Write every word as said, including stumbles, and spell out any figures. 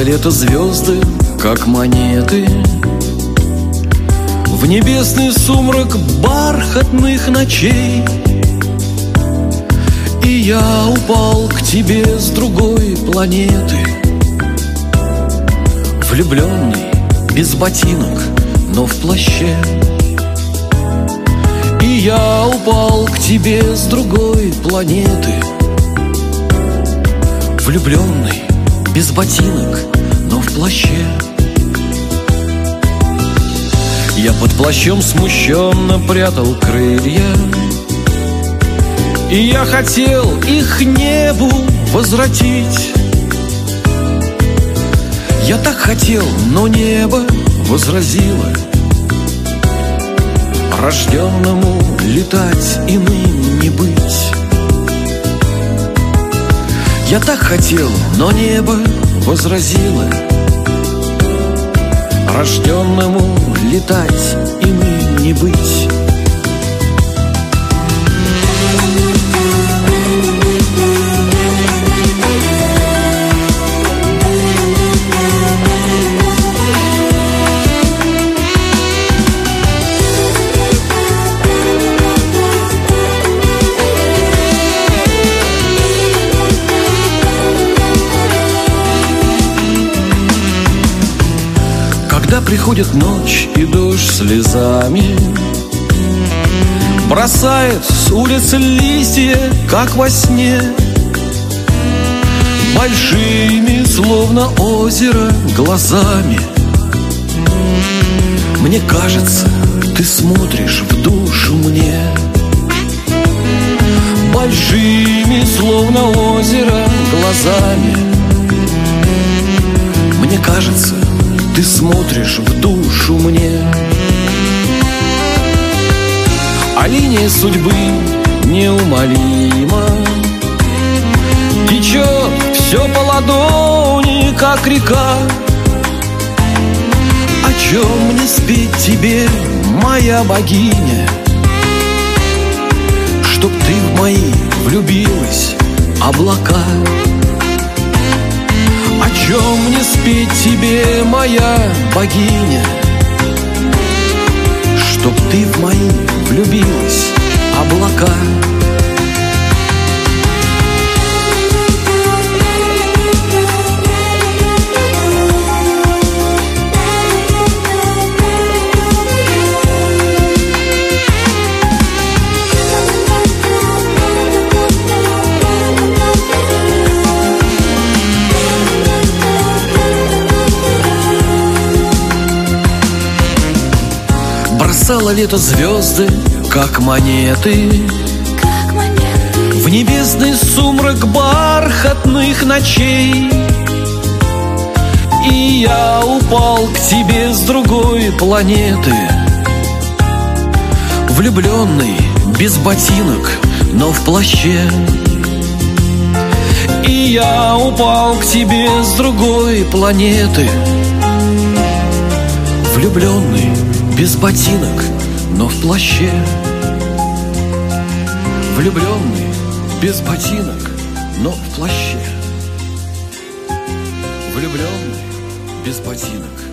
лето звезды, как монеты, в небесный сумрак бархатных ночей. И я упал к тебе с другой планеты, влюбленный, без ботинок, но в плаще. И я упал к тебе с другой планеты, влюбленный, без ботинок, но в плаще. Я под плащом смущенно прятал крылья, и я хотел их небу возвратить. Я так хотел, но небо возразило: рожденному летать иным не быть. Я так хотел, но небо возразило: рожденному летать иным не быть. Когда приходит ночь и дождь слезами бросает с улицы листья, как во сне, большими, словно озеро, глазами, мне кажется, ты смотришь в душу мне. Большими, словно озеро, глазами, мне кажется, ты смотришь в душу мне. А линия судьбы неумолима течет все по ладони, как река. О чем мне спеть тебе, моя богиня, чтоб ты в мои влюбилась облака? О чем мне спеть тебе, моя богиня, чтоб ты в мои влюбилась облака? Бросало лето звезды, как монеты, как монеты, в небесный сумрак бархатных ночей. И я упал к тебе с другой планеты, влюбленный, без ботинок, но в плаще. И я упал к тебе с другой планеты, влюбленный, без ботинок, но в плаще. Влюбленный, без ботинок, но в плаще. Влюбленный, без ботинок,